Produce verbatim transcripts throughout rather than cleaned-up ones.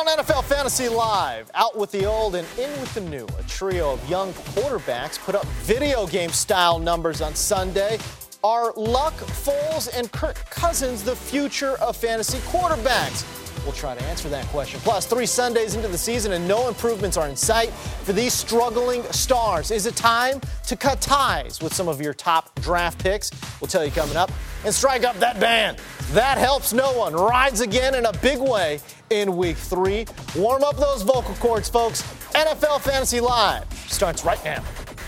On N F L Fantasy Live, out with the old and in with the new. A trio of young quarterbacks put up video game-style numbers on Sunday. Are Luck, Foles, and Kirk Cousins the future of fantasy quarterbacks? We'll try to answer that question. Plus, three Sundays into the season and no improvements are in sight for these struggling stars. Is it time to cut ties with some of your top draft picks? We'll tell you coming up. And strike up that band. That helps no one. Rides again in a big way in week three. Warm up those vocal cords, folks. N F L Fantasy Live starts right now.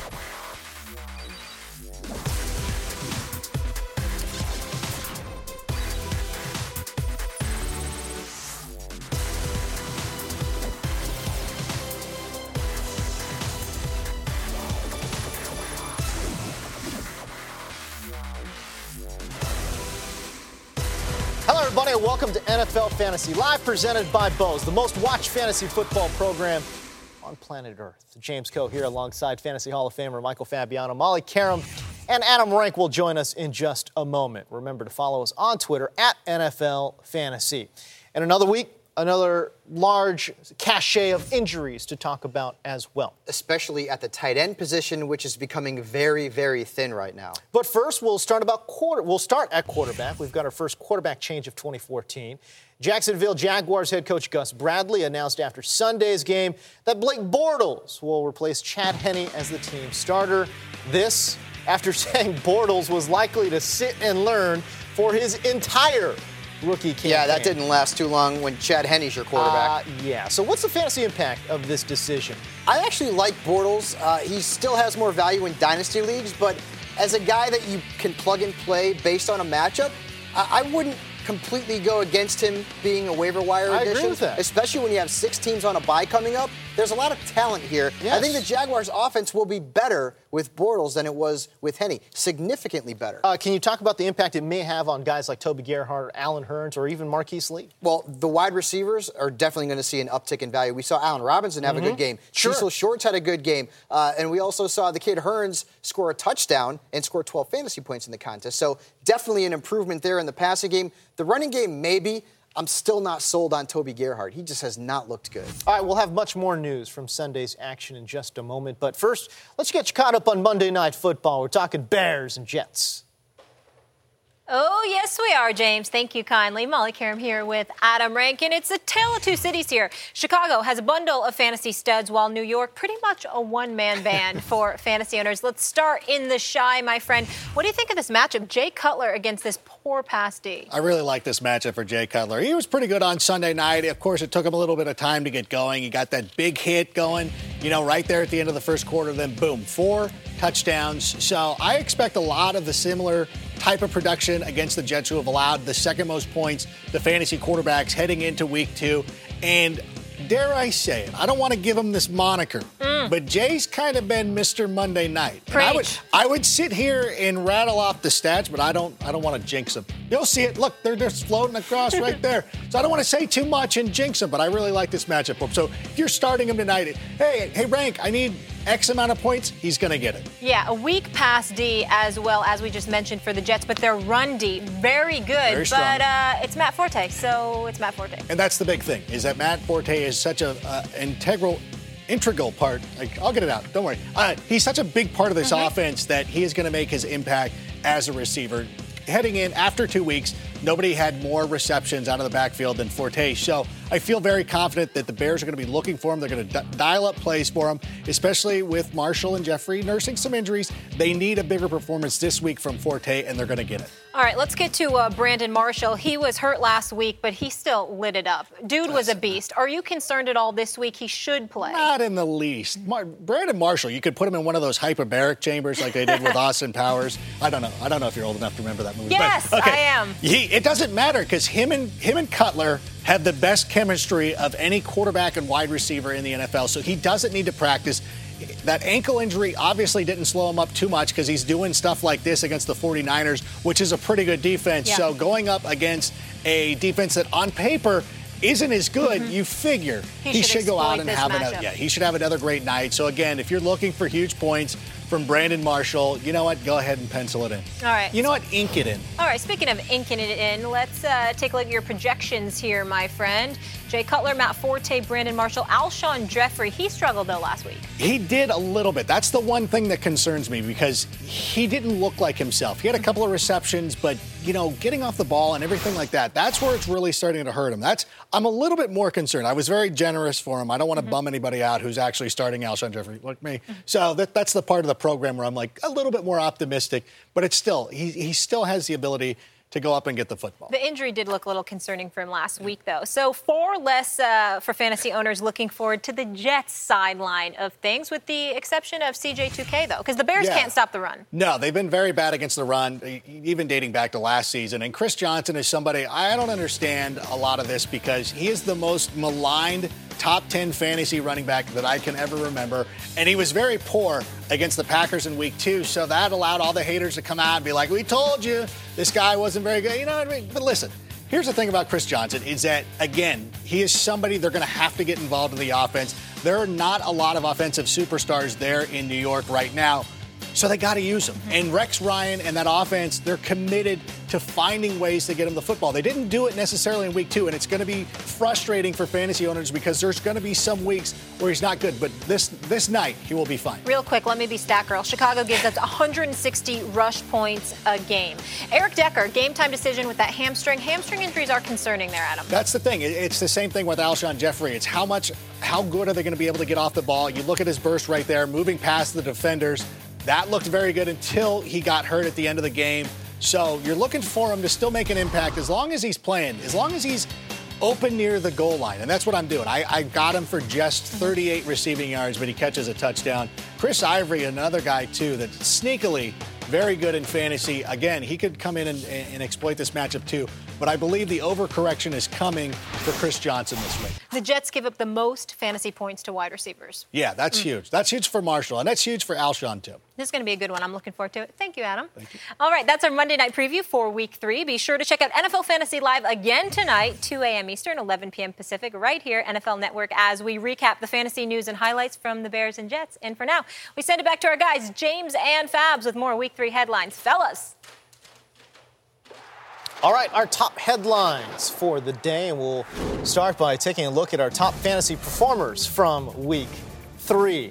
Hello, everybody, and welcome to N F L Fantasy Live, presented by Bose, the most watched fantasy football program on planet Earth. James Coe here alongside Fantasy Hall of Famer Michael Fabiano, Molly Karam, and Adam Rank will join us in just a moment. Remember to follow us on Twitter at N F L Fantasy. And another week, another large cachet of injuries to talk about as well. Especially at the tight end position, which is becoming very, very thin right now. But first, we'll start about quarter. We'll start at quarterback. We've got our first quarterback change of twenty fourteen. Jacksonville Jaguars head coach Gus Bradley announced after Sunday's game that Blake Bortles will replace Chad Henne as the team starter. This after saying Bortles was likely to sit and learn for his entire rookie campaign. Yeah, that didn't last too long when Chad Henne's your quarterback. Uh, yeah. So what's the fantasy impact of this decision? I actually like Bortles. Uh, he still has more value in dynasty leagues, but as a guy that you can plug and play based on a matchup, I, I wouldn't completely go against him being a waiver wire I addition. agree with that. Especially when you have six teams on a bye coming up. There's a lot of talent here. Yes. I think the Jaguars' offense will be better with Bortles than it was with Henne. Significantly better. Uh, can you talk about the impact it may have on guys like Toby Gerhart, Allen Hurns, or even Marquise Lee? Well, the wide receivers are definitely going to see an uptick in value. We saw Allen Robinson have mm-hmm. a good game. Sure. Cecil Shorts had a good game. Uh, and we also saw the kid Hurns score a touchdown and score twelve fantasy points in the contest. So definitely an improvement there in the passing game. The running game, maybe. I'm still not sold on Toby Gerhart. He just has not looked good. All right, we'll have much more news from Sunday's action in just a moment. But first, let's get you caught up on Monday Night Football. We're talking Bears and Jets. Oh, yes, we are, James. Thank you kindly. Molly Karam here with Adam Rankin. It's a tale of two cities here. Chicago has a bundle of fantasy studs, while New York pretty much a one-man band for fantasy owners. Let's start in the shy, my friend. What do you think of this matchup? Jay Cutler against this poor pass D. I really like this matchup for Jay Cutler. He was pretty good on Sunday night. Of course, it took him a little bit of time to get going. He got that big hit going, you know, right there at the end of the first quarter. Then, boom, four touchdowns. So I expect a lot of the similar type of production against the Jets, who have allowed the second most points to fantasy quarterbacks heading into week two. And dare I say it, I don't want to give him this moniker, mm. but Jay's kind of been Mister Monday Night. And I would I would sit here and rattle off the stats, but I don't I don't want to jinx him. You'll see it. Look, they're just floating across right there. So I don't want to say too much and jinx him, but I really like this matchup. So if you're starting him tonight, hey, hey, Rank, I need X amount of points, he's going to get it. Yeah, a weak pass D as well, as we just mentioned for the Jets, but their run D, very good. Very strong. But uh, it's Matt Forte, so it's Matt Forte. And that's the big thing, is that Matt Forte is such an uh, integral integral part. Like, I'll get it out. Don't worry. Uh, he's such a big part of this mm-hmm. offense that he is going to make his impact as a receiver. Heading in after two weeks, nobody had more receptions out of the backfield than Forte. So I feel very confident that the Bears are going to be looking for him. They're going to d- dial up plays for him, especially with Marshall and Jeffrey nursing some injuries. They need a bigger performance this week from Forte, and they're going to get it. All right, let's get to uh, Brandon Marshall. He was hurt last week, but he still lit it up. Dude was a beast. Are you concerned at all this week? He should play. Not in the least. Mar- Brandon Marshall, you could put him in one of those hyperbaric chambers like they did with Austin Powers. I don't know. I don't know if you're old enough to remember that movie. Yes, but, okay. I am. He, it doesn't matter because him and him and Cutler have the best chemistry of any quarterback and wide receiver in the N F L, so he doesn't need to practice. That ankle injury obviously didn't slow him up too much because he's doing stuff like this against the 49ers, which is a pretty good defense. Yeah. So going up against a defense that on paper isn't as good, mm-hmm. you figure he, he should, should go out and have matchup. another. Yeah, he should have another great night. So again, if you're looking for huge points, from Brandon Marshall. You know what? Go ahead and pencil it in. All right. You know what? Ink it in. All right, speaking of inking it in, let's uh, take a look at your projections here, my friend. Jay Cutler, Matt Forte, Brandon Marshall, Alshon Jeffrey. He struggled, though, last week. He did a little bit. That's the one thing that concerns me because he didn't look like himself. He had a couple of receptions, but, you know, getting off the ball and everything like that, that's where it's really starting to hurt him. That's I'm a little bit more concerned. I was very generous for him. I don't want to mm-hmm. bum anybody out who's actually starting Alshon Jeffrey, like me. Mm-hmm. So that, that's the part of the program where I'm like a little bit more optimistic, but it's still, he, he still has the ability to go up and get the football. The injury did look a little concerning for him last week, though. So far less uh, for fantasy owners looking forward to the Jets sideline of things, with the exception of C J two K, though, because the Bears yeah. can't stop the run. No, they've been very bad against the run, even dating back to last season. And Chris Johnson is somebody, I don't understand a lot of this because he is the most maligned top ten fantasy running back that I can ever remember. And he was very poor against the Packers in week two. So that allowed all the haters to come out and be like, we told you this guy wasn't very good. You know what I mean? But listen, here's the thing about Chris Johnson is that, again, he is somebody they're going to have to get involved in the offense. There are not a lot of offensive superstars there in New York right now. So they got to use him. And Rex Ryan and that offense, they're committed to finding ways to get him the football. They didn't do it necessarily in week two, and it's going to be frustrating for fantasy owners because there's going to be some weeks where he's not good. But this this night, he will be fine. Real quick, let me be stat girl. Chicago gives up one hundred sixty rush points a game. Eric Decker, game time decision with that hamstring. Hamstring injuries are concerning there, Adam. That's the thing. It's the same thing with Alshon Jeffrey. It's how much, how good are they going to be able to get off the ball? You look at his burst right there, moving past the defenders. That looked very good until he got hurt at the end of the game. So you're looking for him to still make an impact as long as he's playing, as long as he's open near the goal line. And that's what I'm doing. I, I got him for just thirty-eight receiving yards, but he catches a touchdown. Chris Ivory, another guy, too, that's sneakily very good in fantasy. Again, he could come in and, and exploit this matchup, too. But I believe the overcorrection is coming for Chris Johnson this week. The Jets give up the most fantasy points to wide receivers. Yeah, that's mm. huge. That's huge for Marshall, and that's huge for Alshon, too. This is going to be a good one. I'm looking forward to it. Thank you, Adam. Thank you. All right, that's our Monday night preview for Week three. Be sure to check out N F L Fantasy Live again tonight, two a.m. Eastern, eleven p.m. Pacific, right here, N F L Network, as we recap the fantasy news and highlights from the Bears and Jets. And for now, we send it back to our guys, James and Fabs, with more Week three headlines. Fellas. All right, our top headlines for the day, and we'll start by taking a look at our top fantasy performers from Week three.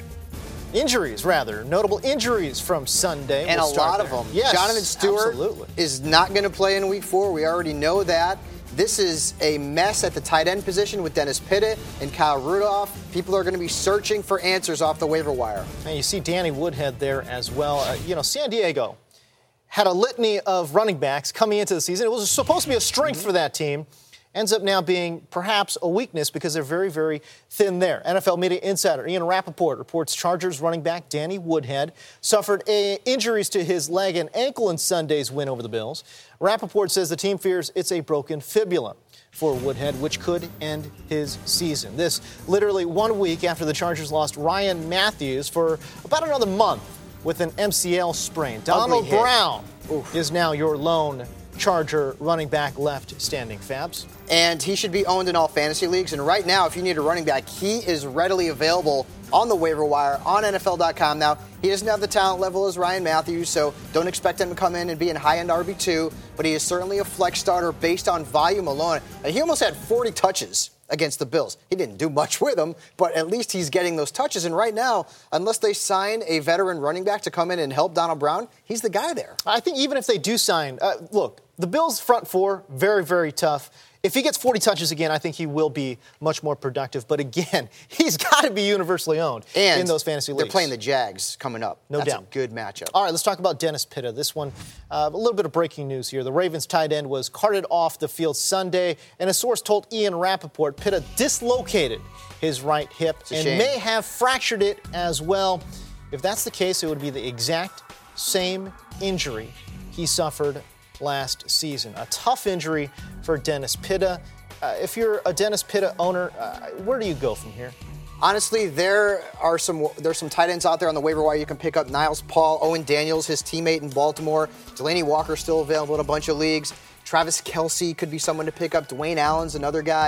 Injuries, rather. Notable injuries from Sunday. And we'll a lot there. of them. Yes, Jonathan Stewart absolutely. is not going to play in Week four. We already know that. This is a mess at the tight end position with Dennis Pitta and Kyle Rudolph. People are going to be searching for answers off the waiver wire. And you see Danny Woodhead there as well. Uh, you know, San Diego had a litany of running backs coming into the season. It was supposed to be a strength mm-hmm. for that team. Ends up now being perhaps a weakness because they're very, very thin there. N F L media insider Ian Rappaport reports Chargers running back Danny Woodhead suffered a, injuries to his leg and ankle in Sunday's win over the Bills. Rappaport says the team fears it's a broken fibula for Woodhead, which could end his season. This literally one week after the Chargers lost Ryan Matthews for about another month with an M C L sprain. Donald Brown Oof. is now your lone Charger running back left standing. Fabs. And he should be owned in all fantasy leagues. And right now, if you need a running back, he is readily available on the waiver wire on N F L dot com. Now, he doesn't have the talent level as Ryan Matthews, so don't expect him to come in and be in high-end R B two, but he is certainly a flex starter based on volume alone. And he almost had forty touches against the Bills. He didn't do much with them, but at least he's getting those touches. And right now, unless they sign a veteran running back to come in and help Donald Brown, he's the guy there. I think even if they do sign, uh, look, the Bills' front four, very, very tough. If he gets forty touches again, I think he will be much more productive. But again, he's got to be universally owned and in those fantasy leagues. They're playing the Jags coming up. No That's doubt. a good matchup. All right, let's talk about Dennis Pitta. This one, uh, a little bit of breaking news here. The Ravens tight end was carted off the field Sunday, and a source told Ian Rappaport Pitta dislocated his right hip and shame. may have fractured it as well. If that's the case, it would be the exact same injury he suffered last season. A tough injury for Dennis Pitta. Uh, if you're a Dennis Pitta owner, uh, where do you go from here? Honestly, there are some there's some tight ends out there on the waiver wire you can pick up. Niles Paul, Owen Daniels, his teammate in Baltimore. Delaney Walker still available in a bunch of leagues. Travis Kelce could be someone to pick up. Dwayne Allen's another guy.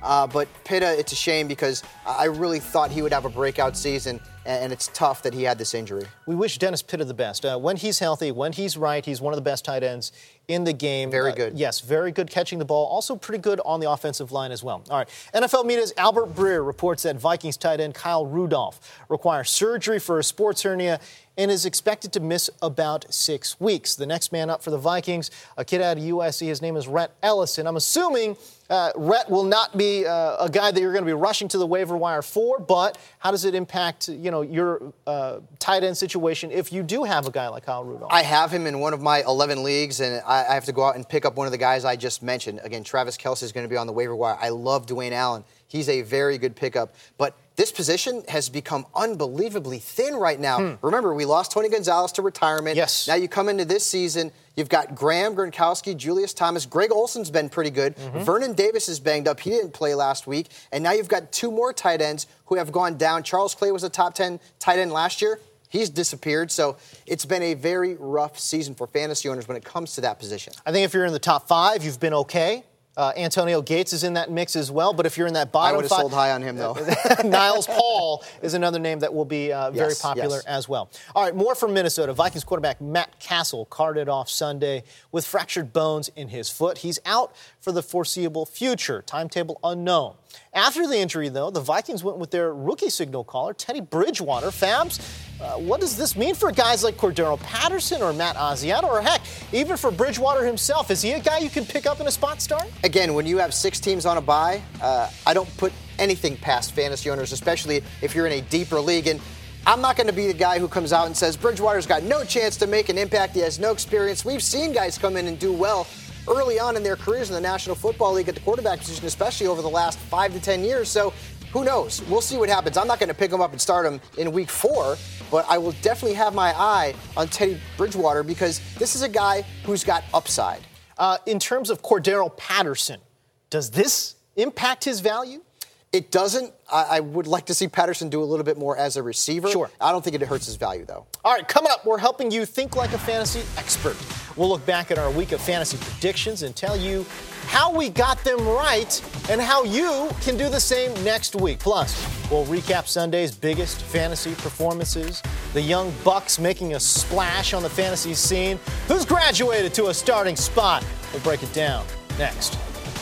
Uh, but Pitta, it's a shame because I really thought he would have a breakout season, and it's tough that he had this injury. We wish Dennis Pitta the best. Uh, when he's healthy, when he's right, he's one of the best tight ends in the game. Very uh, good. Yes, very good catching the ball. Also pretty good on the offensive line as well. All right. N F L Media's Albert Breer reports that Vikings tight end Kyle Rudolph requires surgery for a sports hernia and is expected to miss about six weeks. The next man up for the Vikings, a kid out of U S C, his name is Rhett Ellison. I'm assuming uh, Rhett will not be uh, a guy that you're going to be rushing to the waiver wire for, but how does it impact, you know, your uh, tight end situation if you do have a guy like Kyle Rudolph? I have him in one of my eleven leagues, and I, I have to go out and pick up one of the guys I just mentioned. Again, Travis Kelce is going to be on the waiver wire. I love Dwayne Allen. He's a very good pickup, but this position has become unbelievably thin right now. Hmm. Remember, we lost Tony Gonzalez to retirement. Yes. Now you come into this season, you've got Graham, Gronkowski, Julius Thomas. Greg Olson's been pretty good. Mm-hmm. Vernon Davis is banged up. He didn't play last week. And now you've got two more tight ends who have gone down. Charles Clay was a top ten tight end last year. He's disappeared. So it's been a very rough season for fantasy owners when it comes to that position. I think if you're in the top five, you've been okay. Uh, Antonio Gates is in that mix as well, but if you're in that bottom I would have five, sold high on him, though. Niles Paul is another name that will be uh, very yes, popular yes. as well. All right, more from Minnesota. Vikings quarterback Matt Castle carted off Sunday with fractured bones in his foot. He's out for the foreseeable future. Timetable unknown. After the injury, though, the Vikings went with their rookie signal caller, Teddy Bridgewater. Fabs, uh, what does this mean for guys like Cordero Patterson or Matt Asiata, or heck, even for Bridgewater himself? Is he a guy you can pick up in a spot start? Again, when you have six teams on a bye, uh, I don't put anything past fantasy owners, especially if you're in a deeper league. And I'm not going to be the guy who comes out and says Bridgewater's got no chance to make an impact. He has no experience. We've seen guys come in and do well early on in their careers in the National Football League at the quarterback position, especially over the last five to ten years. So who knows? We'll see what happens. I'm not going to pick him up and start him in week four, but I will definitely have my eye on Teddy Bridgewater because this is a guy who's got upside. Uh, in terms of Cordero Patterson, does this impact his value? It doesn't. I, I would like to see Patterson do a little bit more as a receiver. Sure. I don't think it hurts his value, though. All right, coming up, we're helping you think like a fantasy expert. We'll look back at our week of fantasy predictions and tell you how we got them right and how you can do the same next week. Plus, we'll recap Sunday's biggest fantasy performances, the young Bucks making a splash on the fantasy scene, who's graduated to a starting spot. We'll break it down next.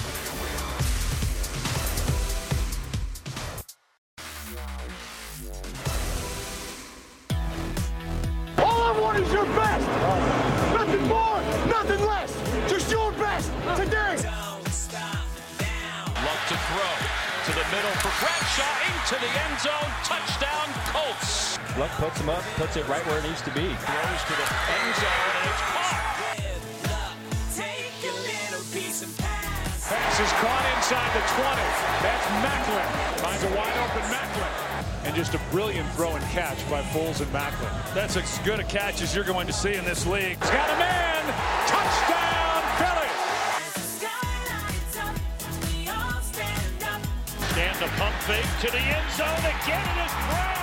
Is your best. Nothing more, nothing less. Just your best today. Love to throw to the middle for Bradshaw into the end zone. Touchdown, Colts. Luck puts him up, puts it right where it needs to be. Throws to the end zone and it's caught. Pass is caught inside the twenty. That's Macklin. Finds a wide open Macklin. And just a brilliant throw and catch by Foles and Macklin. That's as good a catch as you're going to see in this league. He's got a man. Touchdown, Philly. Stand the pump fake to the end zone again. It is Brown.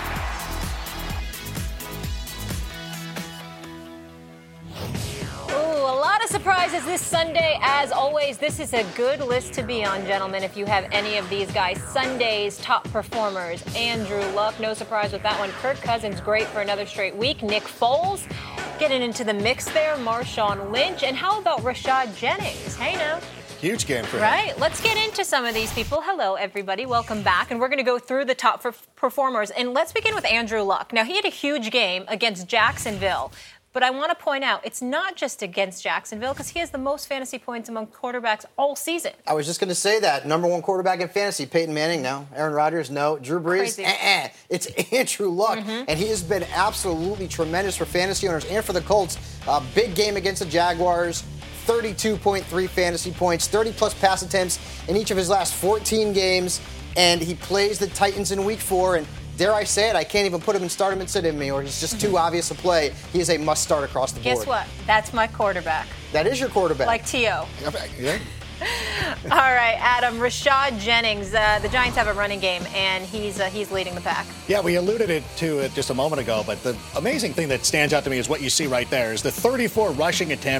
Ooh, a lot of surprises this Sunday. As always, this is a good list to be on, gentlemen, if you have any of these guys. Sunday's top performers. Andrew Luck, no surprise with that one. Kirk Cousins, great for another straight week. Nick Foles, getting into the mix there. Marshawn Lynch. And how about Rashad Jennings? Hey, now. Huge game for him. Right. Let's get into some of these people. Hello, everybody. Welcome back. And we're going to go through the top performers. And let's begin with Andrew Luck. Now, he had a huge game against Jacksonville. But I want to point out, it's not just against Jacksonville, because he has the most fantasy points among quarterbacks all season. I was just going to say that. Number one quarterback in fantasy, Peyton Manning, no. Aaron Rodgers, no. Drew Brees, eh-eh. It's Andrew Luck. Mm-hmm. And he has been absolutely tremendous for fantasy owners and for the Colts. Uh, big game against the Jaguars. thirty-two point three fantasy points, thirty-plus pass attempts in each of his last fourteen games. And he plays the Titans in week four. And dare I say it, I can't even put him and start him and sit him me, or he's just too obvious a play. He is a must-start across the board. Guess what? That's my quarterback. That is your quarterback. Like T O Yeah. All right, Adam, Rashad Jennings. Uh, the Giants have a running game, and he's uh, he's leading the pack. Yeah, we alluded it to it just a moment ago, but the amazing thing that stands out to me is what you see right there is the thirty-four rushing attempts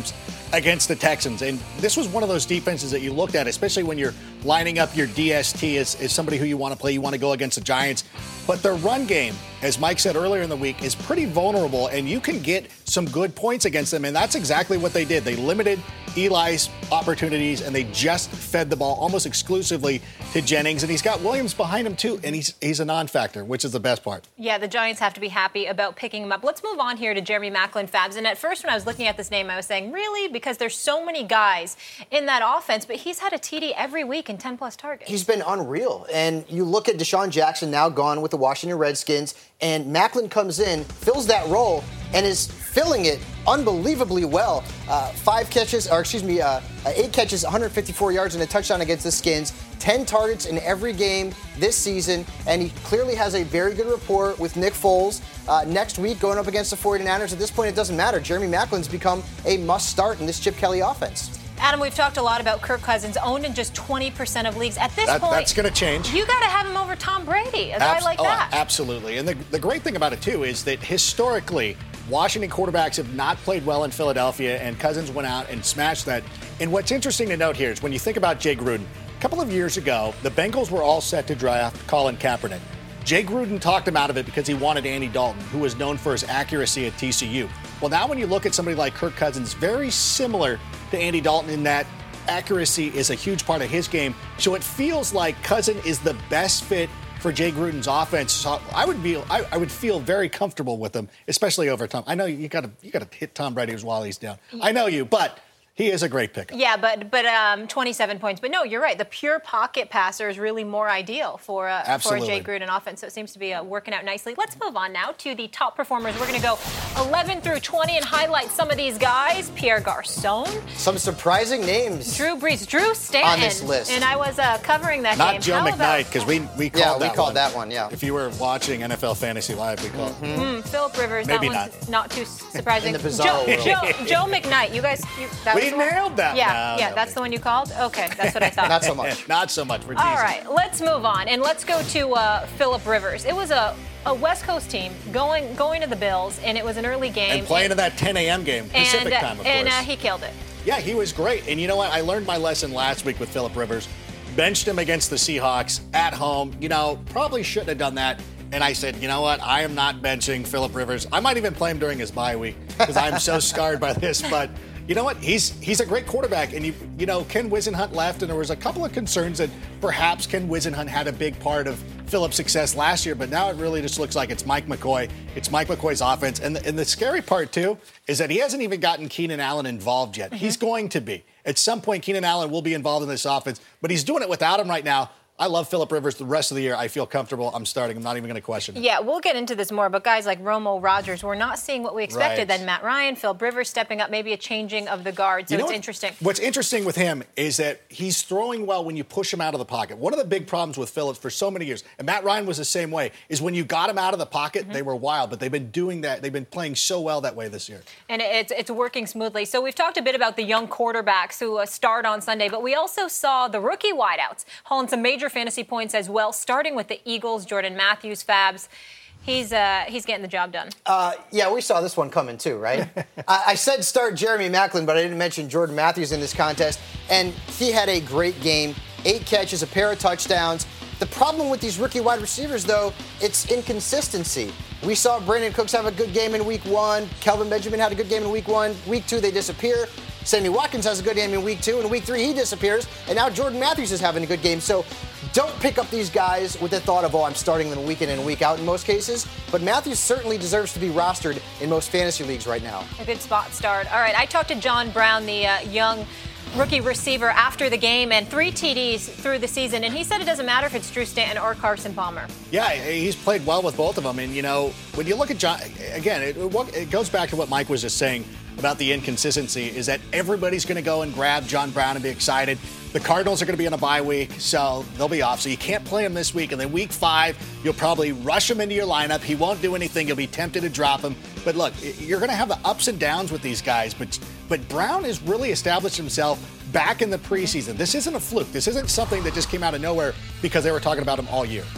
against the Texans. And this was one of those defenses that you looked at, especially when you're lining up your D S T as, as somebody who you want to play. You want to go against the Giants. But their run game, as Mike said earlier in the week, is pretty vulnerable, and you can get some good points against them. And that's exactly what they did. They limited Eli's opportunities, and they just fed the ball almost exclusively to Jennings. And he's got Williams behind him, too, and he's he's a non-factor, which is the best part. Yeah, the Giants have to be happy about picking him up. Let's move on here to Jeremy Maclin, Fabs. And at first, when I was looking at this name, I was saying, really? Because there's so many guys in that offense, but he's had a T D every week and ten-plus targets. He's been unreal. And you look at Deshaun Jackson, now gone with the Washington Redskins, and Maclin comes in, fills that role, and is filling it unbelievably well. Uh, five catches, or excuse me, uh, eight catches, one hundred fifty-four yards, and a touchdown against the Skins. ten targets in every game this season, and he clearly has a very good rapport with Nick Foles. Uh, next week, going up against the forty-niners, at this point, it doesn't matter. Jeremy Maclin's become a must-start in this Chip Kelly offense. Adam, we've talked a lot about Kirk Cousins, owned in just twenty percent of leagues. At this that, point, that's going to change. You got to have him over Tom Brady, a guy Abs- like oh, that. Absolutely. And the, the great thing about it, too, is that historically, Washington quarterbacks have not played well in Philadelphia, and Cousins went out and smashed that. And what's interesting to note here is when you think about Jay Gruden, a couple of years ago, the Bengals were all set to draft Colin Kaepernick. Jay Gruden talked him out of it because he wanted Andy Dalton, who was known for his accuracy at T C U. Well, now when you look at somebody like Kirk Cousins, very similar to Andy Dalton in that accuracy is a huge part of his game. So it feels like Cousins is the best fit for Jay Gruden's offense. So I would feel I, I would feel very comfortable with him, especially over Tom. I know you got to you got to hit Tom Brady while he's down. I know you, but he is a great pickup. Yeah, but but um, twenty-seven points. But no, you're right. The pure pocket passer is really more ideal for uh, for a Jay Gruden offense. So it seems to be uh, working out nicely. Let's move on now to the top performers. We're going to go eleven through twenty and highlight some of these guys. Pierre Garçon. Some surprising names. Drew Brees. Drew Stanton. On this list. And I was uh, covering that Not game. Joe How McKnight, because we, we called yeah, that we called one. that one, yeah. If you were watching N F L Fantasy Live, we called mm-hmm. mm, Philip Rivers. Maybe that one's not. not too surprising. In the bizarre Joe, world. Joe, Joe McKnight. You guys, you, that We was the one? nailed that. Yeah, No, yeah, no, that's big the one you called? Okay, that's what I thought. Not so much. Not so much. We're All teasing. right, let's move on, and let's go to uh, Philip Rivers. It was a, a West Coast team going going to the Bills, and it was an early game. And playing in that ten a.m. game, Pacific and, time, of and, course. uh, he killed it. Yeah, he was great. And you know what? I learned my lesson last week with Philip Rivers. Benched him against the Seahawks at home. You know, probably shouldn't have done that. And I said, you know what? I am not benching Philip Rivers. I might even play him during his bye week because I'm so scarred by this. But you know what? He's he's a great quarterback. And, you you know, Ken Whisenhunt left, and there was a couple of concerns that perhaps Ken Whisenhunt had a big part of Philip's success last year. But now it really just looks like it's Mike McCoy. It's Mike McCoy's offense. And the, and the scary part, too, is that he hasn't even gotten Keenan Allen involved yet. Mm-hmm. He's going to be. At some point, Keenan Allen will be involved in this offense. But he's doing it without him right now. I love Philip Rivers the rest of the year. I feel comfortable. I'm starting. I'm not even going to question it. Yeah, we'll get into this more, but guys like Romo, Rodgers, we're not seeing what we expected. Right. Then Matt Ryan, Philip Rivers stepping up, maybe a changing of the guard. So You know it's what- interesting. What's interesting with him is that he's throwing well when you push him out of the pocket. One of the big problems with Phillips for so many years, and Matt Ryan was the same way, is when you got him out of the pocket, Mm-hmm. they were wild. But they've been doing that. They've been playing so well that way this year. And it's it's working smoothly. So we've talked a bit about the young quarterbacks who uh, start on Sunday, but we also saw the rookie wideouts hauling some major fantasy points as well, starting with the Eagles, Jordan Matthews, Fabs. He's uh, he's getting the job done. Uh, yeah, we saw this one coming too, right? I, I said start Jeremy Maclin, but I didn't mention Jordan Matthews in this contest, and he had a great game. Eight catches, a pair of touchdowns. The problem with these rookie wide receivers, though, it's inconsistency. We saw Brandon Cooks have a good game in week one. Kelvin Benjamin had a good game in week one. Week two, they disappear. Sammy Watkins has a good game in week two. In week three, he disappears. And now Jordan Matthews is having a good game. So don't pick up these guys with the thought of, oh, I'm starting them week in and week out in most cases. But Matthews certainly deserves to be rostered in most fantasy leagues right now. A good spot start. All right, I talked to John Brown, the uh, young rookie receiver, after the game, and three T Ds through the season, and he said it doesn't matter if it's Drew Stanton or Carson Palmer. Yeah, he's played well with both of them. And, you know, when you look at John, again, it, it goes back to what Mike was just saying about the inconsistency, is that everybody's going to go and grab John Brown and be excited. The Cardinals are going to be on a bye week, so they'll be off. So you can't play him this week. And then week five, you'll probably rush him into your lineup. He won't do anything. You'll be tempted to drop him. But look, you're going to have the ups and downs with these guys. But but Brown has really established himself back in the preseason. This isn't a fluke. This isn't something that just came out of nowhere because they were talking about him all year.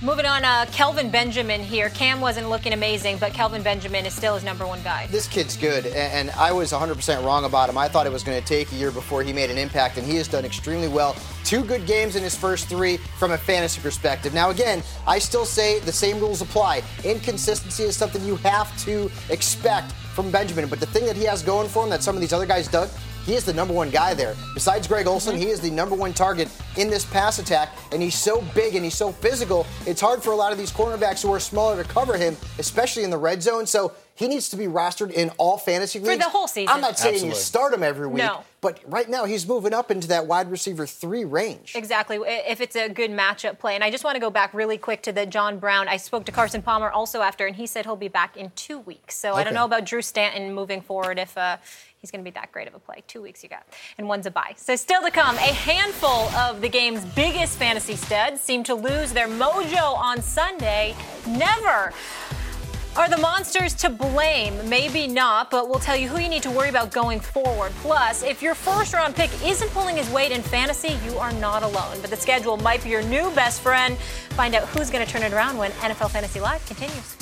Moving on, uh, Kelvin Benjamin here. Cam wasn't looking amazing, but Kelvin Benjamin is still his number one guy. This kid's good, and I was one hundred percent wrong about him. I thought it was going to take a year before he made an impact, and he has done extremely well. Two good games in his first three from a fantasy perspective. Now, again, I still say the same rules apply. Inconsistency is something you have to expect from Benjamin, but the thing that he has going for him that some of these other guys don't, he is the number one guy there. Besides Greg Olsen, mm-hmm. he is the number one target in this pass attack, and he's so big and he's so physical, it's hard for a lot of these cornerbacks who are smaller to cover him, especially in the red zone. So he needs to be rostered in all fantasy leagues. For the whole season. I'm not saying Absolutely. you start him every week, no. but right now he's moving up into that wide receiver three range. Exactly, if it's a good matchup play. And I just want to go back really quick to the John Brown. I spoke to Carson Palmer also after, and he said he'll be back in two weeks. So okay. I don't know about Drew Stanton moving forward if uh, he's going to be that great of a play. Two weeks you got, and one's a bye. So still to come, a handful of the game's biggest fantasy studs seem to lose their mojo on Sunday. Never. Are the Monsters to blame? Maybe not, but we'll tell you who you need to worry about going forward. Plus, if your first-round pick isn't pulling his weight in fantasy, you are not alone. But the schedule might be your new best friend. Find out who's going to turn it around when N F L Fantasy Live continues.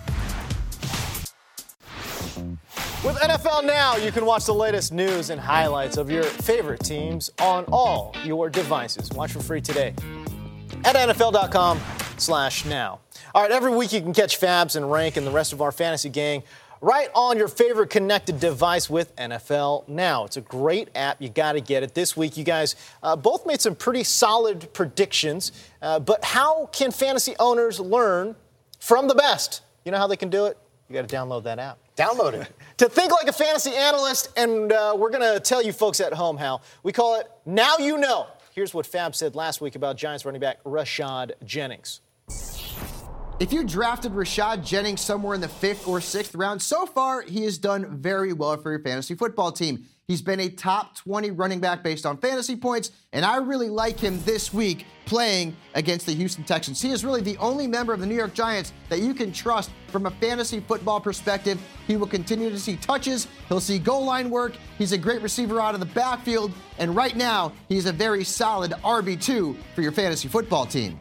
With N F L Now, you can watch the latest news and highlights of your favorite teams on all your devices. Watch for free today at N F L dot com slash now. All right, every week you can catch Fabs and Rank and the rest of our fantasy gang right on your favorite connected device with N F L Now. It's a great app. You got to get it. This week, you guys uh, both made some pretty solid predictions. Uh, but how can fantasy owners learn from the best? You know how they can do it? You got to download that app. Download it. To think like a fantasy analyst, and uh, we're going to tell you folks at home how. We call it Now You Know. Here's what Fab said last week about Giants running back Rashad Jennings. If you drafted Rashad Jennings somewhere in the fifth or sixth round, so far he has done very well for your fantasy football team. He's been a top twenty running back based on fantasy points, and I really like him this week playing against the Houston Texans. He is really the only member of the New York Giants that you can trust from a fantasy football perspective. He will continue to see touches. He'll see goal line work. He's a great receiver out of the backfield, and right now he's a very solid R B two for your fantasy football team.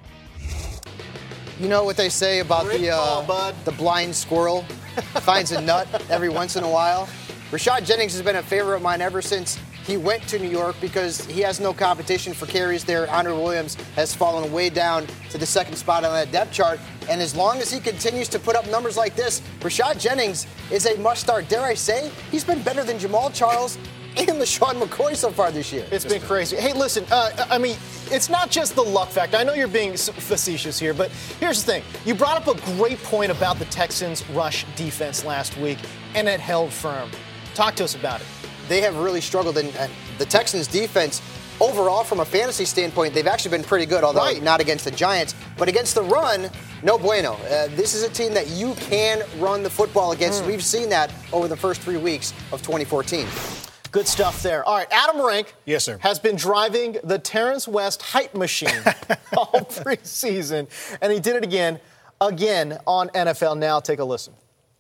You know what they say about Great the uh, ball, the blind squirrel finds a nut every once in a while? Rashad Jennings has been a favorite of mine ever since he went to New York because he has no competition for carries there. Andre Williams has fallen way down to the second spot on that depth chart. And as long as he continues to put up numbers like this, Rashad Jennings is a must-start. Dare I say, he's been better than Jamal Charles and LaShawn McCoy so far this year. It's been crazy. Hey, listen, uh, I mean, it's not just the luck factor. I know you're being facetious here, but here's the thing. You brought up a great point about the Texans' rush defense last week, and it held firm. Talk to us about it. They have really struggled, and the Texans' defense, overall, from a fantasy standpoint, they've actually been pretty good, although right. not against the Giants. But against the run, no bueno. Uh, this is a team that you can run the football against. Mm. We've seen that over the first three weeks of twenty fourteen. Good stuff there. All right, Adam Rank yes, sir. has been driving the Terrence West hype machine all preseason, and he did it again, again on N F L Now. Take a listen.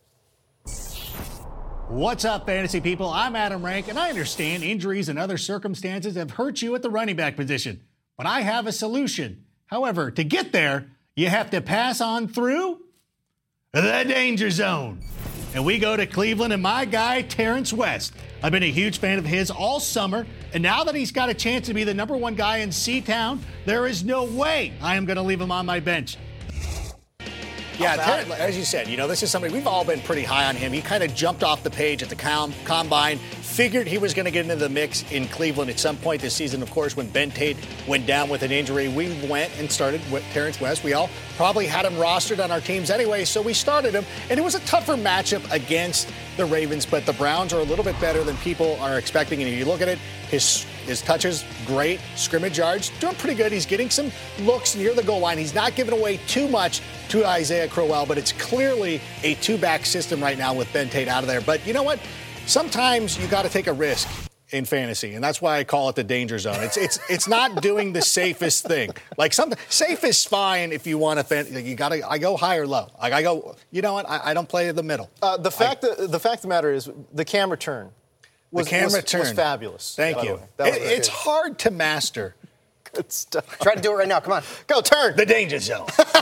What's up, fantasy people? I'm Adam Rank, and I understand injuries and other circumstances have hurt you at the running back position. But I have a solution. However, to get there, you have to pass on through the danger zone. And we go to Cleveland and my guy, Terrence West. I've been a huge fan of his all summer, and now that he's got a chance to be the number one guy in C-Town, there is no way I am going to leave him on my bench. Yeah, Terrence, as you said, you know, this is somebody we've all been pretty high on him. He kind of jumped off the page at the com- combine, figured he was going to get into the mix in Cleveland at some point this season. Of course, when Ben Tate went down with an injury, we went and started with Terrence West. We all probably had him rostered on our teams anyway, so we started him. And it was a tougher matchup against the Ravens, but the Browns are a little bit better than people are expecting. And if you look at it, his his touches, great. Scrimmage yards, doing pretty good. He's getting some looks near the goal line. He's not giving away too much to Isaiah Crowell, but it's clearly a two-back system right now with Ben Tate out of there. But you know what? Sometimes you got to take a risk in fantasy, and that's why I call it the danger zone. It's it's it's not doing the safest thing. Like something safe is fine if you want to. Fan, you got to. I go high or low. Like I go. You know what? I, I don't play in the middle. Uh, the fact I, that, the fact of the matter is the camera turn. Was, the camera was, turn was fabulous. Thank you. It, it's hard to master Good stuff. Try to do it right now. Come on. Go, turn. The danger zone.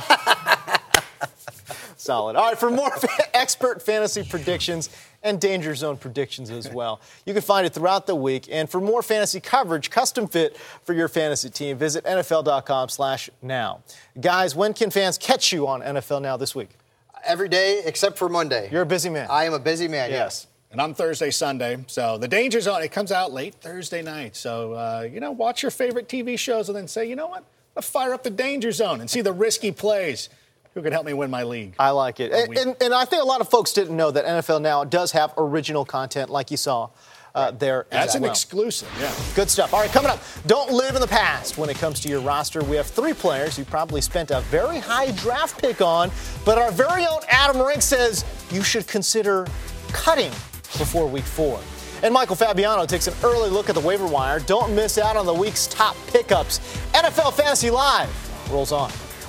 Solid. All right, for more expert fantasy predictions and danger zone predictions as well, you can find it throughout the week. And for more fantasy coverage, custom fit for your fantasy team, visit N F L dot com slash now. Guys, when can fans catch you on N F L Now this week? Every day except for Monday. You're a busy man. I am a busy man, Yes. yes. And I'm Thursday, Sunday. So the Danger Zone, it comes out late Thursday night. So, uh, you know, watch your favorite T V shows and then say, you know what? Let's fire up the Danger Zone and see the risky plays. Who can help me win my league? I like it. And, and, and I think a lot of folks didn't know that N F L Now does have original content like you saw uh, there. That's as an well. exclusive, yeah. Good stuff. All right, coming up, don't live in the past when it comes to your roster. We have three players you probably spent a very high draft pick on, but our very own Adam Rink says you should consider cutting before week four. And Michael Fabiano takes an early look at the waiver wire. Don't miss out on the week's top pickups. N F L Fantasy Live rolls on.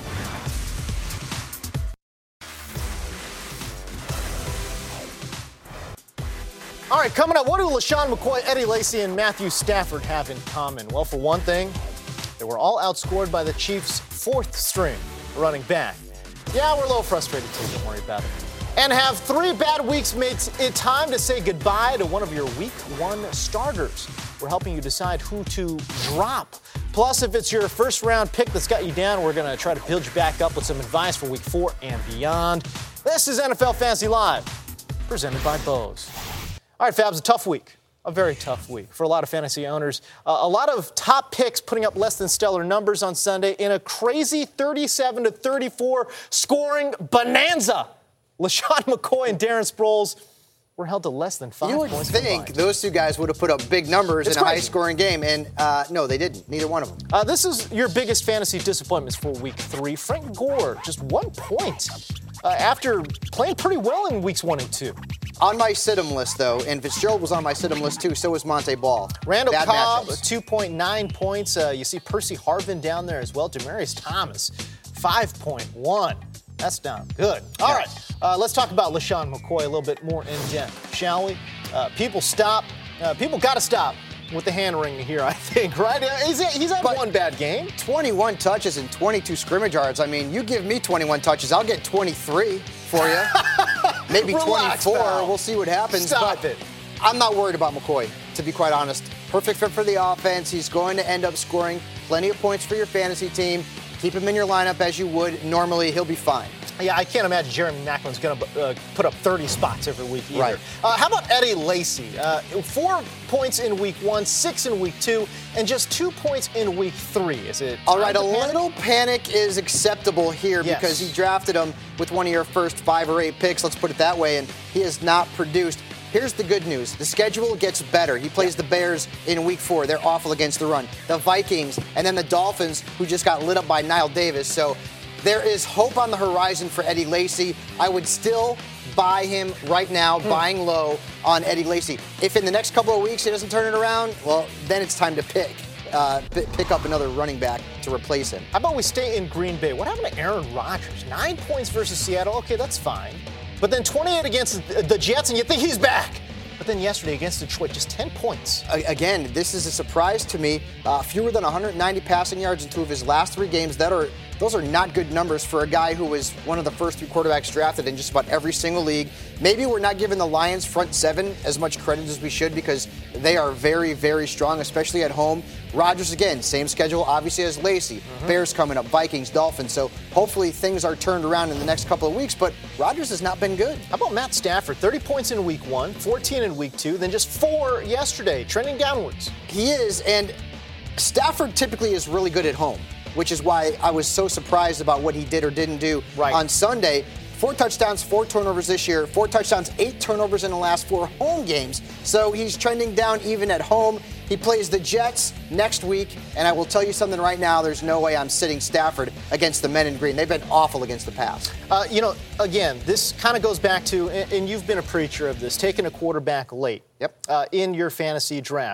All right, coming up, what do LaShawn McCoy, Eddie Lacy, and Matthew Stafford have in common? Well, for one thing, they were all outscored by the Chiefs' fourth string running back. Yeah, we're a little frustrated too, don't worry about it. And have three bad weeks made it time to say goodbye to one of your week one starters. We're helping you decide who to drop. Plus, if it's your first round pick that's got you down, we're going to try to build you back up with some advice for week four and beyond. This is N F L Fantasy Live, presented by Bose. All right, Fabs, a tough week. A very tough week for a lot of fantasy owners. Uh, a lot of top picks putting up less than stellar numbers on Sunday in a crazy thirty-seven to thirty-four scoring bonanza. LaShawn McCoy and Darren Sproles were held to less than five you would points think combined. those two guys would have put up big numbers It's in a crazy. high-scoring game, and uh, no, they didn't. Neither one of them. Uh, this is your biggest fantasy disappointments for week three. Frank Gore, just one point uh, after playing pretty well in weeks one and two. On my sit-em list, though, and Fitzgerald was on my sit-em list, too, so was Monte Ball. Randall Bad Cobb, matchups. two point nine points. Uh, you see Percy Harvin down there as well. Demaryius Thomas, five point one. That's not good. All right, uh, let's talk about LaShawn McCoy a little bit more in depth, shall we? Uh, people stop. Uh, people got to stop with the hand wringing here, I think, right? Uh, he's, he's had But one bad game. twenty-one touches and twenty-two scrimmage yards. I mean, you give me twenty-one touches, I'll get twenty-three for you. Maybe Relax, twenty-four. pal. We'll see what happens. Stop but it. I'm not worried about McCoy, to be quite honest. Perfect fit for the offense. He's going to end up scoring plenty of points for your fantasy team. Keep him in your lineup as you would normally. He'll be fine. Yeah, I can't imagine Jeremy Maclin's going to uh, put up thirty spots every week either. Right. Uh, how about Eddie Lacy? Uh, four points in week one, six in week two, and just two points in week three. Is it All time right, to a panic? little panic is acceptable here Yes. because he drafted him with one of your first five or eight picks, let's put it that way, and he has not produced. Here's the good news. The schedule gets better. He plays the Bears in week four. They're awful against the run. The Vikings, and then the Dolphins, who just got lit up by Niall Davis. So there is hope on the horizon for Eddie Lacy. I would still buy him right now, hmm. buying low on Eddie Lacy. If in the next couple of weeks he doesn't turn it around, well, then it's time to pick. Uh, p- pick up another running back to replace him. How about we stay in Green Bay? What happened to Aaron Rodgers? Nine points versus Seattle. Okay, that's fine. But then twenty-eight against the Jets, and you think he's back. But then yesterday against Detroit, just ten points. Again, this is a surprise to me. Uh, fewer than one hundred ninety passing yards in two of his last three games. That are those are not good numbers for a guy who was one of the first three quarterbacks drafted in just about every single league. Maybe we're not giving the Lions front seven as much credit as we should because they are very, very strong, especially at home. Rodgers, again, same schedule, obviously, as Lacy. Mm-hmm. Bears coming up, Vikings, Dolphins. So hopefully things are turned around in the next couple of weeks, but Rodgers has not been good. How about Matt Stafford? thirty points in week one, fourteen in week two, then just four yesterday, trending downwards. He is, and Stafford typically is really good at home, which is why I was so surprised about what he did or didn't do right. on Sunday. Four touchdowns, four turnovers this year. Four touchdowns, eight turnovers in the last four home games. So he's trending down even at home. He plays the Jets next week, and I will tell you something right now. There's no way I'm sitting Stafford against the men in green. They've been awful against the pass. Uh, you know, again, this kind of goes back to, and you've been a preacher of this, taking a quarterback late yep. uh, in your fantasy draft.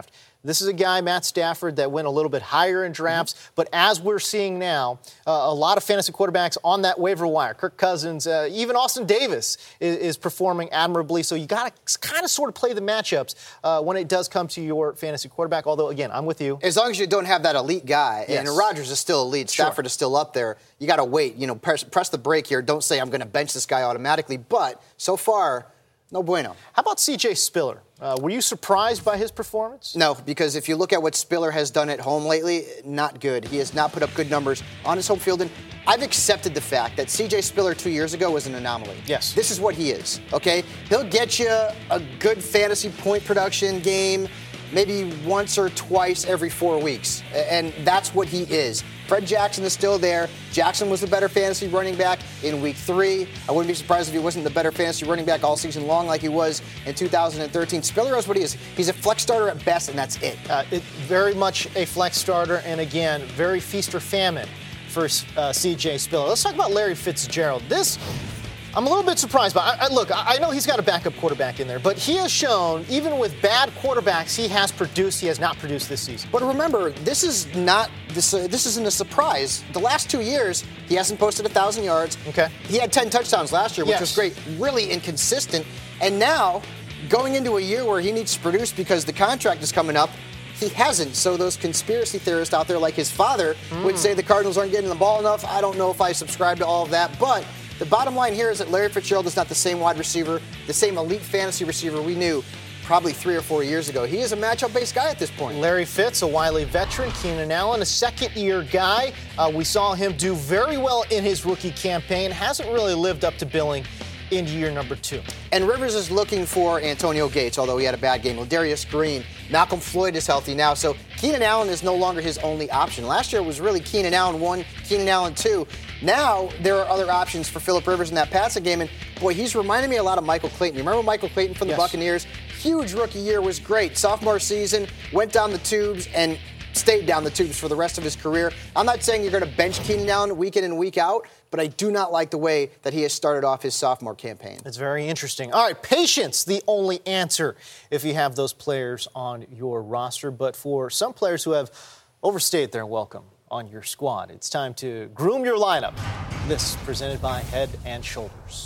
This is a guy, Matt Stafford, that went a little bit higher in drafts. Mm-hmm. But as we're seeing now, uh, a lot of fantasy quarterbacks on that waiver wire. Kirk Cousins, uh, even Austin Davis is, is performing admirably. So you got to kind of sort of play the matchups uh, when it does come to your fantasy quarterback. Although, again, I'm with you. As long as you don't have that elite guy, yes. and Rodgers is still elite, Stafford sure. is still up there, you got to wait. You know, press, press the brake here. Don't say I'm going to bench this guy automatically. But so far, no bueno. How about C J Spiller? Uh, were you surprised by his performance? No, because if you look at what Spiller has done at home lately, not good. He has not put up good numbers on his home field. And I've accepted the fact that C J Spiller two years ago was an anomaly. Yes. This is what he is, okay? He'll get you a good fantasy point production game maybe once or twice every four weeks. And that's what he is. Fred Jackson is still there. Jackson was the better fantasy running back in week three. I wouldn't be surprised if he wasn't the better fantasy running back all season long like he was in two thousand thirteen. Spiller is what he is. He's a flex starter at best, and that's it. Uh, it very much a flex starter, and again, very feast or famine for uh, C J Spiller. Let's talk about Larry Fitzgerald. This, I'm a little bit surprised by. I, I, look, I, I know he's got a backup quarterback in there, but he has shown, even with bad quarterbacks, he has produced. He has not produced this season. But remember, this is not this. Uh, this isn't a surprise. The last two years, he hasn't posted a thousand yards. Okay. He had ten touchdowns last year, which yes. was great. Really inconsistent. And now, going into a year where he needs to produce because the contract is coming up, he hasn't. So those conspiracy theorists out there, like his father, mm. would say the Cardinals aren't getting the ball enough. I don't know if I subscribe to all of that, but the bottom line here is that Larry Fitzgerald is not the same wide receiver, the same elite fantasy receiver we knew probably three or four years ago. He is a matchup-based guy at this point. Larry Fitz, a wily veteran. Keenan Allen, a second-year guy. Uh, we saw him do very well in his rookie campaign. Hasn't really lived up to billing in year number two. And Rivers is looking for Antonio Gates, although he had a bad game. Ladarius Green, Malcolm Floyd is healthy now, so Keenan Allen is no longer his only option. Last year it was really Keenan Allen one, Keenan Allen two. Now there are other options for Phillip Rivers in that passing game, and boy, he's reminding me a lot of Michael Clayton. You remember Michael Clayton from the yes. Buccaneers? Huge rookie year, was great. Sophomore season, went down the tubes, and stayed down the tubes for the rest of his career. I'm not saying you're going to bench Keenan Allen week in and week out, but I do not like the way that he has started off his sophomore campaign. It's very interesting. All right, patience, the only answer if you have those players on your roster. But for some players who have overstayed their welcome on your squad, it's time to groom your lineup. This presented by Head and Shoulders.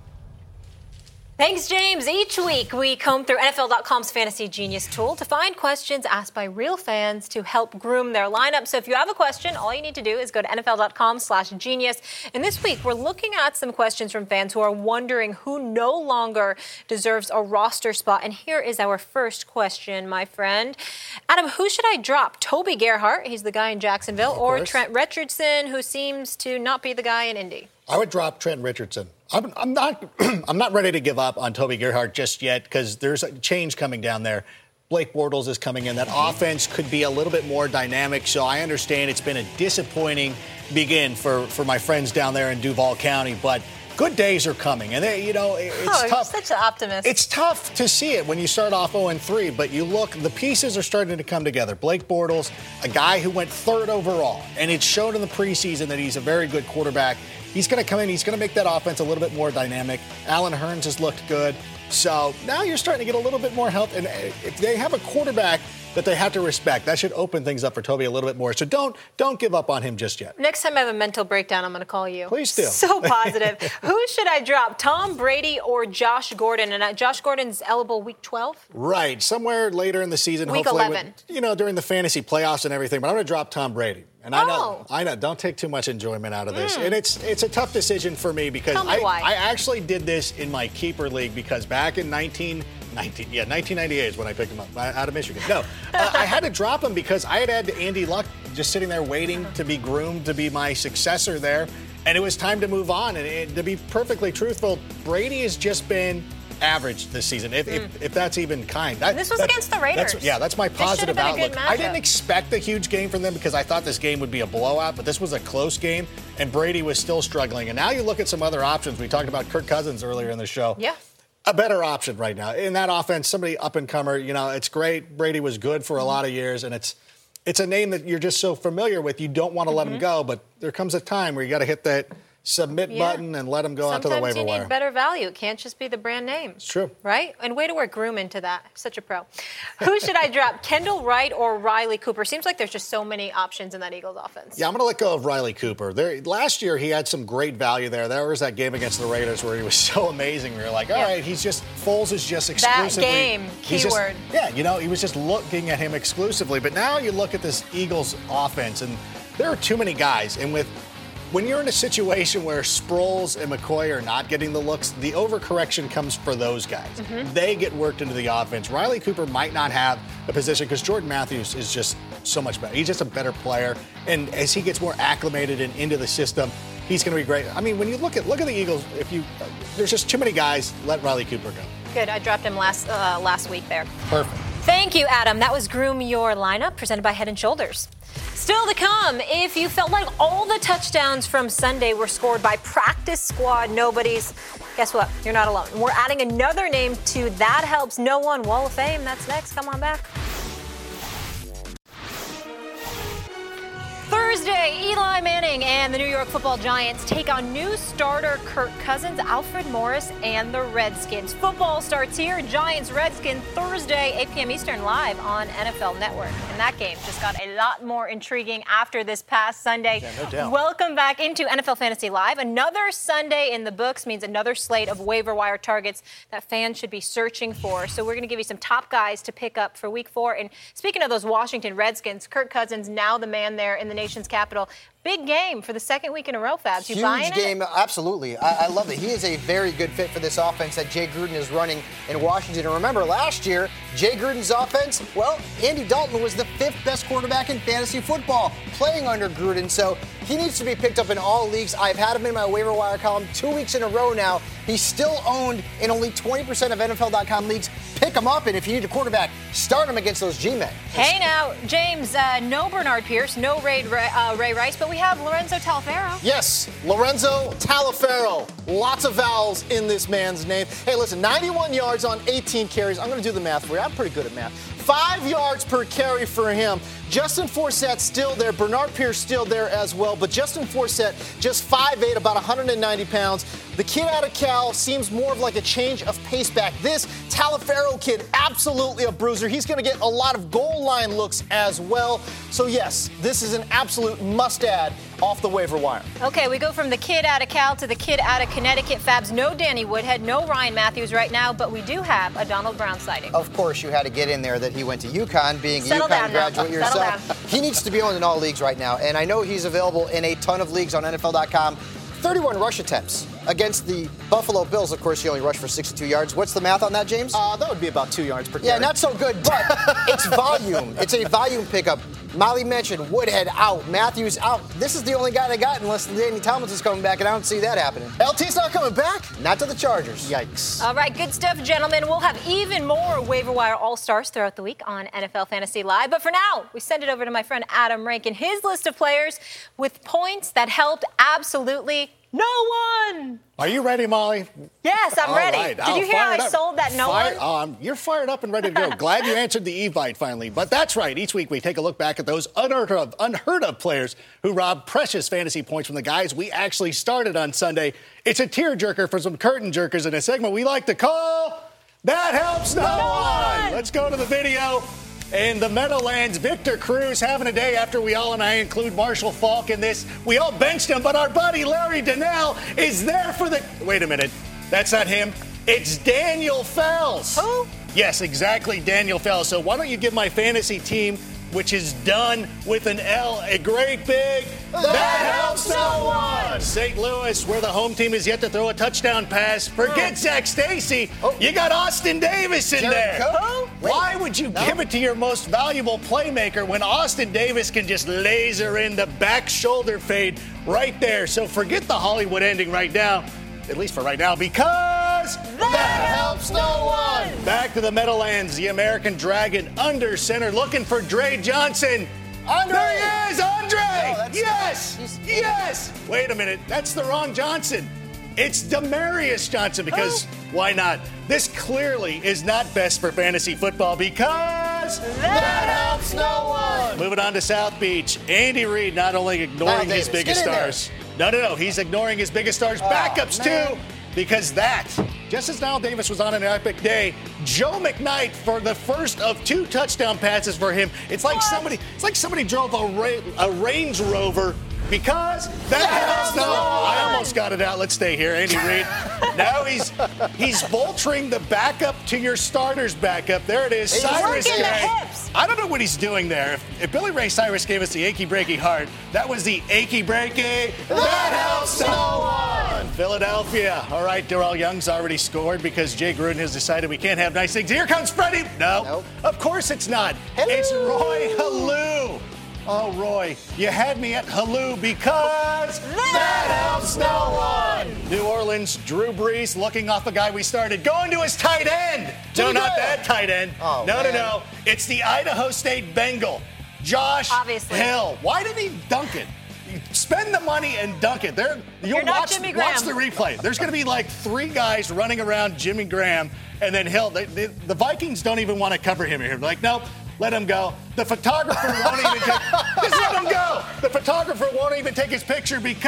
Thanks, James. Each week, we comb through N F L dot com's Fantasy Genius tool to find questions asked by real fans to help groom their lineup. So if you have a question, all you need to do is go to N F L dot com slash genius. And this week, we're looking at some questions from fans who are wondering who no longer deserves a roster spot. And here is our first question, my friend. Adam, who should I drop? Toby Gerhart, he's the guy in Jacksonville, or Trent Richardson, who seems to not be the guy in Indy? I would drop Trent Richardson. I'm, I'm not I'm not ready to give up on Toby Gerhart just yet because there's a change coming down there. Blake Bortles is coming in. That offense could be a little bit more dynamic, so I understand it's been a disappointing begin for, for my friends down there in Duval County, but good days are coming. And, they, you know, it's oh, tough. You're such an optimist. It's tough to see it when you start off oh and three, but you look, the pieces are starting to come together. Blake Bortles, a guy who went third overall, and it's shown in the preseason that he's a very good quarterback. He's going to come in. He's going to make that offense a little bit more dynamic. Alan Hearns has looked good. So now you're starting to get a little bit more health. And if they have a quarterback that they have to respect, that should open things up for Toby a little bit more. So don't don't give up on him just yet. Next time I have a mental breakdown, I'm going to call you. Please do. So positive. Who should I drop, Tom Brady or Josh Gordon? And uh, Josh Gordon's eligible week twelve? Right. Somewhere later in the season. Week hopefully eleven. With, you know, during the fantasy playoffs and everything. But I'm going to drop Tom Brady. And I know, oh. I know, don't take too much enjoyment out of this. Mm. And it's it's a tough decision for me because Tell me I, why. I actually did this in my keeper league because back in nineteen, nineteen, yeah, nineteen ninety-eight is when I picked him up out of Michigan. No, uh, I had to drop him because I had had Andy Luck just sitting there waiting to be groomed to be my successor there. And it was time to move on. And it, to be perfectly truthful, Brady has just been average this season, if, mm. if, if that's even kind. That, this was that, against the Raiders. That's, yeah, that's my positive outlook. I didn't matchup. expect a huge game from them because I thought this game would be a blowout, but this was a close game, and Brady was still struggling. And now you look at some other options. We talked about Kirk Cousins earlier in the show. Yeah. A better option right now. In that offense, somebody up-and-comer, you know, it's great. Brady was good for a lot of years, and it's it's a name that you're just so familiar with, you don't want to mm-hmm. let him go, but there comes a time where you got to hit that submit Yeah. button and let him go out to the Sometimes waiver you need wire. better value. It can't just be the brand name. It's true. Right? And way to work Groom into that. Such a pro. Who should I drop, Kendall Wright or Riley Cooper? Seems like there's just so many options in that Eagles offense. Yeah, I'm going to let go of Riley Cooper. There, last year, he had some great value there. There was that game against the Raiders where he was so amazing. We were like, all Yeah. right, he's just, Foles is just exclusively. That game, he's just- keyword. yeah, you know, he was just looking at him exclusively. But now you look at this Eagles offense, and there are too many guys. And with when you're in a situation where Sproles and McCoy are not getting the looks, the overcorrection comes for those guys. Mm-hmm. They get worked into the offense. Riley Cooper might not have a position because Jordan Matthews is just so much better. He's just a better player. And as he gets more acclimated and into the system, he's going to be great. I mean, when you look at look at the Eagles, if you uh, there's just too many guys, let Riley Cooper go. Good. I dropped him last uh, last week there. Perfect. Thank you, Adam. That was Groom Your Lineup, presented by Head and Shoulders. Still to come, if you felt like all the touchdowns from Sunday were scored by practice squad nobodies, guess what? You're not alone. We're adding another name to That Helps No One Wall of Fame. That's next. Come on back. Thursday, Eli Manning and the New York Football Giants take on new starter Kirk Cousins, Alfred Morris, and the Redskins. Football starts here. Giants-Redskins Thursday, eight p.m. Eastern, live on N F L Network. And that game just got a lot more intriguing after this past Sunday. Yeah, no doubt. Welcome back into N F L Fantasy Live. Another Sunday in the books means another slate of waiver wire targets that fans should be searching for. So we're going to give you some top guys to pick up for week four. And speaking of those Washington Redskins, Kirk Cousins, now the man there in the nation's capital. Big game for the second week in a row, Fabs. You Huge buying game, it? absolutely. I, I love it. He is a very good fit for this offense that Jay Gruden is running in Washington. And remember, last year, Jay Gruden's offense, well, Andy Dalton was the fifth best quarterback in fantasy football playing under Gruden. So he needs to be picked up in all leagues. I've had him in my waiver wire column two weeks in a row now. He's still owned in only twenty percent of N F L dot com leagues. Pick him up, and if you need a quarterback, start him against those G-men. Hey now, James, uh, no Bernard Pierce, no Ray, Ray, uh, Ray Rice, but we have Lorenzo Taliaferro. Yes, Lorenzo Taliaferro. Lots of vowels in this man's name. Hey, listen, ninety-one yards on eighteen carries. I'm going to do the math for you. I'm pretty good at math. Five yards per carry for him. Justin Forsett still there. Bernard Pierce still there as well. But Justin Forsett, just five eight, about one hundred ninety pounds. The kid out of Cal seems more of like a change of pace back. This Taliaferro kid, absolutely a bruiser. He's going to get a lot of goal line looks as well. So, yes, this is an absolute must-add off the waiver wire. Okay, we go from the kid out of Cal to the kid out of Connecticut. Fabs, no Danny Woodhead, no Ryan Matthews right now, but we do have a Donald Brown sighting. Of course, you had to get in there that he went to UConn, being Settle a UConn down now. graduate Settle yourself. down. He needs to be owned in all leagues right now, and I know he's available in a ton of leagues on N F L dot com. thirty-one rush attempts against the Buffalo Bills. Of course, he only rushed for sixty-two yards. What's the math on that, James? Uh, that would be about two yards per carry. Yeah, not so good, but it's volume. It's a volume pickup. Molly mentioned Woodhead out, Matthews out. This is the only guy they got unless Danny Tomlinson's coming back, and I don't see that happening. L T's not coming back? Not to the Chargers. Yikes. All right, good stuff, gentlemen. We'll have even more waiver wire all-stars throughout the week on N F L Fantasy Live. But for now, we send it over to my friend Adam Rankin, his list of players with points that helped absolutely no one. Are you ready, Molly? Yes, I'm All ready. right. Did I'll you hear how fire I it up. sold that no Fire- one? Um, you're fired up and ready to go. Glad you answered the Evite finally. But that's right. Each week we take a look back at those unheard of, unheard of players who robbed precious fantasy points from the guys we actually started on Sunday. It's a tearjerker for some curtain jerkers in a segment we like to call That Helps No, No One. One. Let's go to the video. In the Meadowlands, Victor Cruz having a day after we all, and I include Marshall Faulk in this. We all benched him, but our buddy Larry Donnell is there for the... Wait a minute. That's not him. It's Daniel Fells. Who? Yes, exactly, Daniel Fells. So why don't you give my fantasy team, which is done with an L, a great big... That helps no one! Saint Louis, where the home team is yet to throw a touchdown pass. Forget Zach Stacy. Oh. You got Austin Davis in Jared there. Cook? Wait. Why would you give it to your most valuable playmaker when Austin Davis can just laser in the back shoulder fade right there? So forget the Hollywood ending right now, at least for right now, because That helps no one. back to the Meadowlands, the American Dragon under center looking for Dre Johnson. Andre! There he is, Andre! that's- yes! he's- Yes! Wait a minute, that's the wrong Johnson. It's Demarius Johnson because why not? This clearly is not best for fantasy football because That helps no one. Moving on to South Beach, Andy Reid not only ignoring Kyle his Davis, biggest get in there. stars. No, no, no. He's ignoring his biggest stars' backups, man. too, because that, just as Niall Davis was on an epic day, Joe McKnight, for the first of two touchdown passes for him, it's like What? somebody it's like somebody drove a, Ra- a Range Rover because that helps. No, I almost got it out. Let's stay here. Andy Reid. Now he's he's vulturing the backup to your starter's backup. There it is. He's Cyrus working the Gray. hips. I don't know what he's doing there. If, if Billy Ray Cyrus gave us the achy breaky heart, that was the achy breaky. That helps no one. Philadelphia. All right, Darrell Young's already scored because Jay Gruden has decided we can't have nice things. Here comes Freddie. No, Nope. of course it's not. Hello. It's Roy Halou. Oh, Roy, you had me at Halou because that helps no one. New Orleans, Drew Brees looking off a guy we started, going to his tight end. No, not that tight end. Oh, no, man. no, no. It's the Idaho State Bengal, Josh Obviously. Hill. Why did he dunk it? Spend the money and dunk it. There, you'll You're not watch, Jimmy Graham. watch the replay. There's going to be like three guys running around Jimmy Graham, and then Hill. They, they, the Vikings don't even want to cover him here. They're like, nope. Let him go. The photographer won't even take. Just let him go. The photographer won't even take his picture because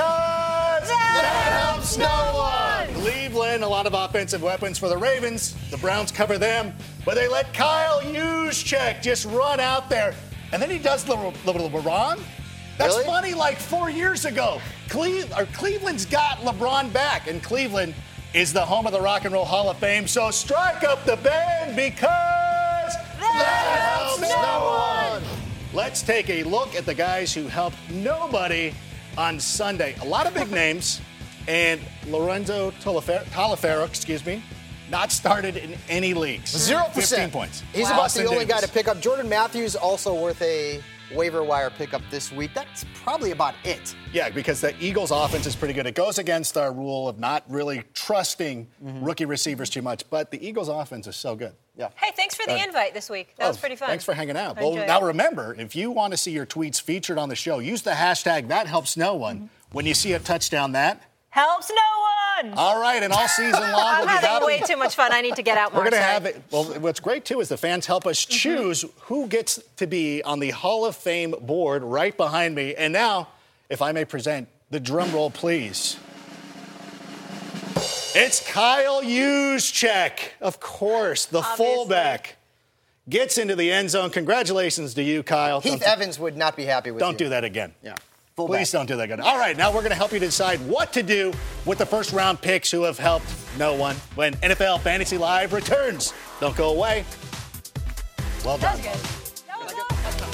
that helps no one. Cleveland, a lot of offensive weapons for the Ravens. The Browns cover them, but they let Kyle Juszczyk just run out there, and then he does the LeBron. That's Really? funny. Like four years ago, Cle- or Cleveland's got LeBron back, and Cleveland is the home of the Rock and Roll Hall of Fame. So strike up the band because. That helps no one. Let's take a look at the guys who helped nobody on Sunday. A lot of big names, and Lorenzo Taliaferro, Taliaferro, excuse me, not started in any leagues. Zero percent. fifteen points. He's Wow. about Austin the only Davis. guy to pick up. Jordan Matthews also worth a waiver wire pickup this week. That's probably about it. Yeah, because the Eagles' offense is pretty good. It goes against our rule of not really trusting Mm-hmm. rookie receivers too much, but the Eagles' offense is so good. Yeah. Hey, thanks for the Uh, invite this week. That was Oh, pretty fun. Thanks for hanging out. I Well, enjoyed now it. remember, if you want to see your tweets featured on the show, use the hashtag That Helps No One. Mm-hmm. When you see a touchdown, that. Helps no one. All right, and all season long, I'm we'll be having happy. way too much fun. I need to get out more. We're going to sorry. have it. Well, what's great, too, is the fans help us Mm-hmm. choose who gets to be on the Hall of Fame board right behind me. And now, if I may present the drum roll, please. It's Kyle Juszczyk, of course, the Obviously. fullback. Gets into the end zone. Congratulations to you, Kyle. Heath Don't- Evans would not be happy with Don't you. do that again. Yeah. Please don't do that again. All right, now we're going to help you decide what to do with the first round picks who have helped no one when N F L Fantasy Live returns. Don't go away. Well That done. was good. That was awesome.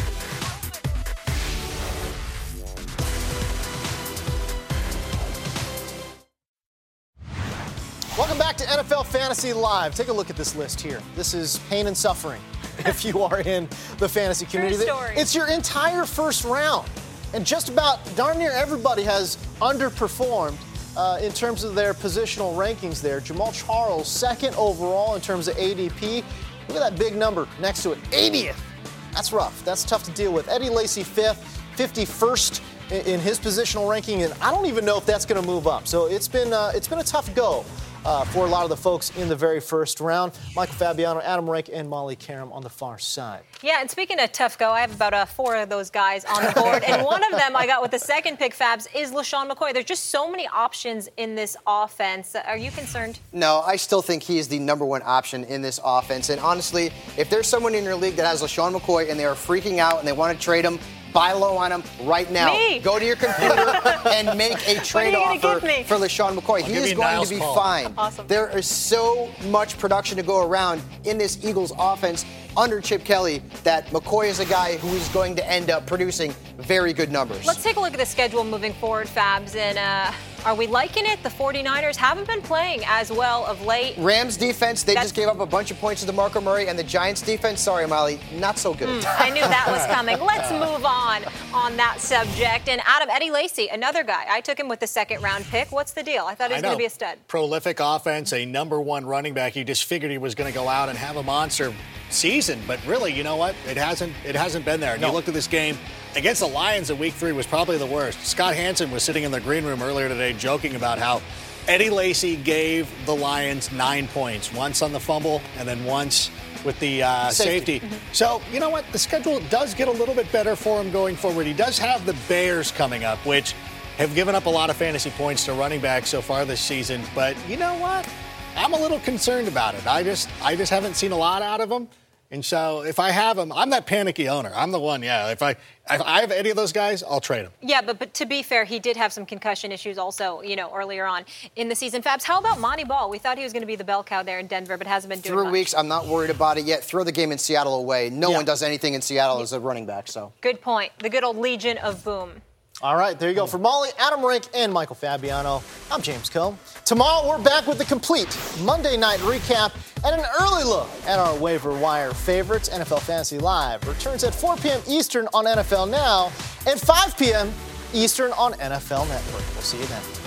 Welcome back to N F L Fantasy Live. Take a look at this list here. This is pain and suffering if you are in the fantasy community. story. It's your entire first round. And just about darn near everybody has underperformed uh, in terms of their positional rankings there. Jamal Charles, second overall in terms of A D P. Look at that big number next to it, eightieth. That's rough. That's tough to deal with. Eddie Lacy, fifth, fifty-first in, in his positional ranking, and I don't even know if that's going to move up. So it's been uh, it's been a tough go. Uh, for a lot of the folks in the very first round. Michael Fabiano, Adam Rank, and Molly Karam on the far side. Yeah, and speaking of tough go, I have about uh, four of those guys on the board, and one of them I got with the second pick, Fabs, is LaShawn McCoy. There's just so many options in this offense. Are you concerned? No, I still think he is the number one option in this offense. And honestly, if there's someone in your league that has LaShawn McCoy and they are freaking out and they want to trade him, buy low on him right now. Me. Go to your computer and make a trade you gonna offer give me? for LaShawn McCoy. He give is you going Niles to be Paul. fine. Awesome. There is so much production to go around in this Eagles offense under Chip Kelly that McCoy is a guy who is going to end up producing very good numbers. Let's take a look at the schedule moving forward, Fabs, and uh, are we liking it? The 49ers haven't been playing as well of late. Rams defense, they That's- just gave up a bunch of points to DeMarco Murray, and the Giants defense, sorry, Molly, not so good. I knew that was coming. Let's move on on that subject. And Adam, Eddie Lacy, another guy. I took him with the second round pick. What's the deal? I thought he was I know. going to be a stud. Prolific offense, a number one running back. You just figured he was going to go out and have a monster season, but really, you know what? It hasn't. It hasn't been there. And you looked at this game against the Lions in Week Three was probably the worst. Scott Hansen was sitting in the green room earlier today, joking about how Eddie Lacy gave the Lions nine points, once on the fumble and then once with the uh, Safety. safety. So you know what? The schedule does get a little bit better for him going forward. He does have the Bears coming up, which have given up a lot of fantasy points to running backs so far this season. But you know what? I'm a little concerned about it. I just I just haven't seen a lot out of them. And so if I have them, I'm that panicky owner. I'm the one, yeah. If I if I have any of those guys, I'll trade them. Yeah, but, but to be fair, he did have some concussion issues also, you know, earlier on in the season. Fabs, how about Monty Ball? We thought he was going to be the bell cow there in Denver, but hasn't been doing Through much. weeks, I'm not worried about it yet. Throw the game in Seattle away. No Yeah. one does anything in Seattle as a running back, so. Good point. The good old Legion of Boom. All right, there you go. For Molly, Adam Rank, and Michael Fabiano, I'm James Coe. Tomorrow, we're back with the complete Monday night recap and an early look at our waiver wire favorites. N F L Fantasy Live returns at four p.m. Eastern on N F L Now and five p.m. Eastern on N F L Network. We'll see you then.